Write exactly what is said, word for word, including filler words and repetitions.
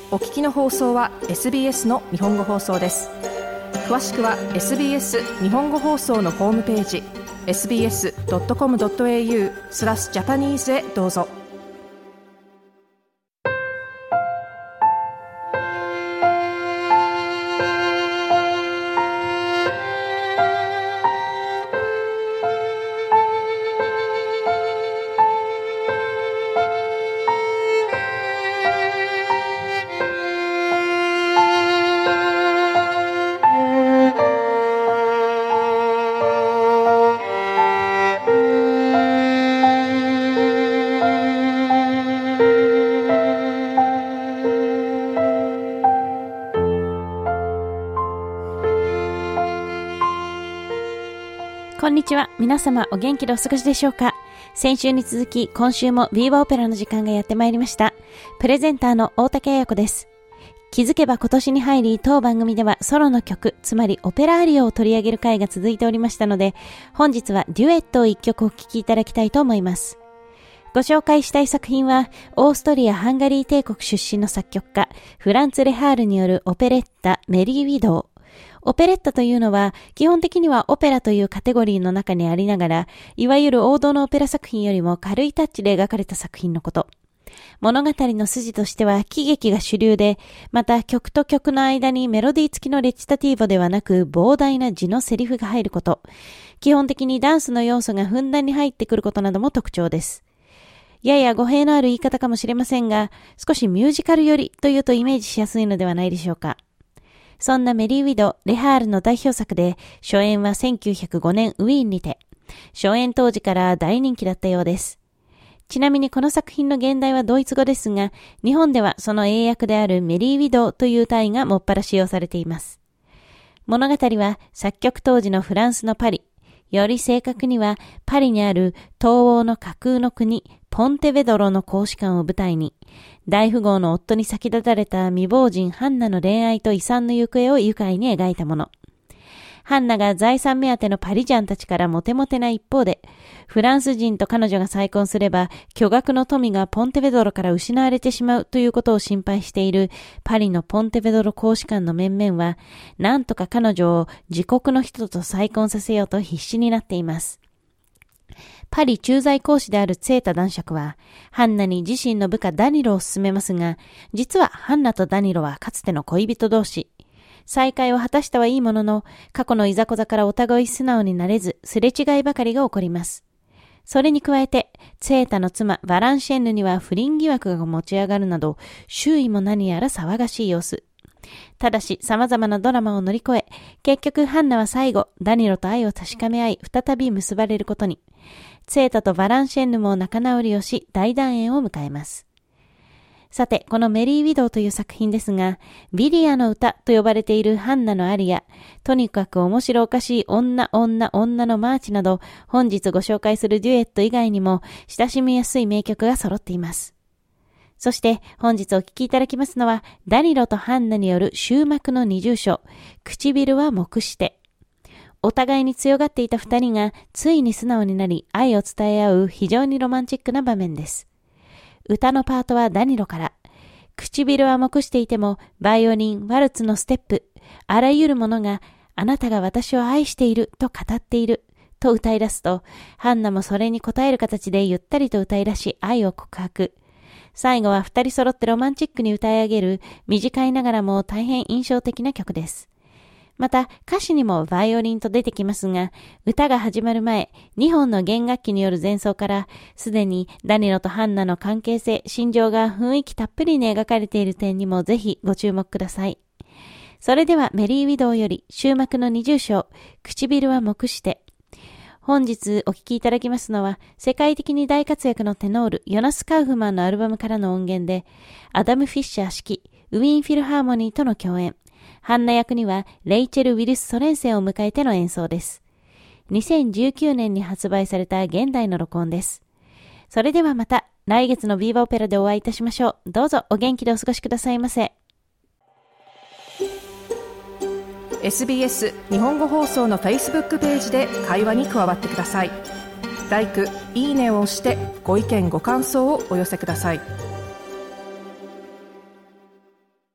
お聞きの放送は エスビーエス の日本語放送です。詳しくは エスビーエス 日本語放送のホームページ エスビーエスドットコムドットエーユー スラスジャパニーズへどうぞ。 こんにちは。皆様お元気でお過ごしでしょうか。先週に続き今週もビーバーオペラの時間がやってまいりました。プレゼンターの大竹彩子です。気づけば今年に入り当番組ではソロの曲、つまりオペラアリアを取り上げる回が続いておりましたので、本日はデュエットを一曲お聴きいただきたいと思います。ご紹介したい作品はオーストリア・ハンガリー帝国出身の作曲家フランツ・レハールによるオペレッタメリー・ウィドウ。オペレッタというのは基本的にはオペラというカテゴリーの中にありながら、いわゆる王道のオペラ作品よりも軽いタッチで描かれた作品のこと。物語の筋としては喜劇が主流で、また曲と曲の間にメロディー付きのレチタティーボではなく膨大な字のセリフが入ること。基本的にダンスの要素がふんだんに入ってくることなども特徴です。やや語弊のある言い方かもしれませんが、少しミュージカル寄りというとイメージしやすいのではないでしょうか。そんなメリー・ウィド、レハールの代表作で、初演はせんきゅうひゃくごねんウィーンにて、初演当時から大人気だったようです。ちなみにこの作品の現代はドイツ語ですが、日本ではその英訳であるメリー・ウィドという単位がもっぱら使用されています。物語は作曲当時のフランスのパリ、より正確にはパリにある東欧の架空の国、ポンテベドロの公使館を舞台に、大富豪の夫に先立たれた未亡人ハンナの恋愛と遺産の行方を愉快に描いたもの。ハンナが財産目当てのパリジャンたちからモテモテな一方で、フランス人と彼女が再婚すれば巨額の富がポンテベドロから失われてしまうということを心配しているパリのポンテベドロ公使館の面々は、なんとか彼女を自国の人と再婚させようと必死になっています。パリ駐在公使であるツェータ男爵は、ハンナに自身の部下ダニロを勧めますが、実はハンナとダニロはかつての恋人同士。再会を果たしたはいいものの、過去のいざこざからお互い素直になれず、すれ違いばかりが起こります。それに加えて、ツェータの妻バランシェンヌには不倫疑惑が持ち上がるなど、周囲も何やら騒がしい様子。ただし様々なドラマを乗り越え、結局ハンナは最後、ダニロと愛を確かめ合い、再び結ばれることに。ツェータとバランシェンヌも仲直りをし、大団円を迎えます。さて、このメリー・ウィドウという作品ですが、ビリアの歌と呼ばれているハンナのアリア、とにかく面白おかしい女女女のマーチなど、本日ご紹介するデュエット以外にも、親しみやすい名曲が揃っています。そして本日お聴きいただきますのは、ダニロとハンナによる終幕の二重唱、唇は黙して。お互いに強がっていた二人がついに素直になり愛を伝え合う非常にロマンチックな場面です。歌のパートはダニロから。唇は黙していてもバイオリン、ワルツのステップ、あらゆるものがあなたが私を愛していると語っていると歌い出すと、ハンナもそれに応える形でゆったりと歌い出し愛を告白。最後は二人揃ってロマンチックに歌い上げる短いながらも大変印象的な曲です。また歌詞にもバイオリンと出てきますが、歌が始まる前、にほんの弦楽器による前奏からすでにダニロとハンナの関係性、心情が雰囲気たっぷりに描かれている点にもぜひご注目ください。それではメリー・ウィドウより終幕の二重唱、唇は黙して。本日お聴きいただきますのは、世界的に大活躍のテノールヨナス・カウフマンのアルバムからの音源で、アダム・フィッシャー指揮ウィーンフィルハーモニーとの共演。ハンナ役にはレイチェル・ウィルス・ソレンセンを迎えての演奏です。にせんじゅうきゅうねんに発売された現代の録音です。それではまた来月のビーバーオペラでお会いいたしましょう。どうぞお元気でお過ごしくださいませ。 エスビーエス 日本語放送の Facebook ページで会話に加わってください。ライク、いいねを押してご意見ご感想をお寄せください。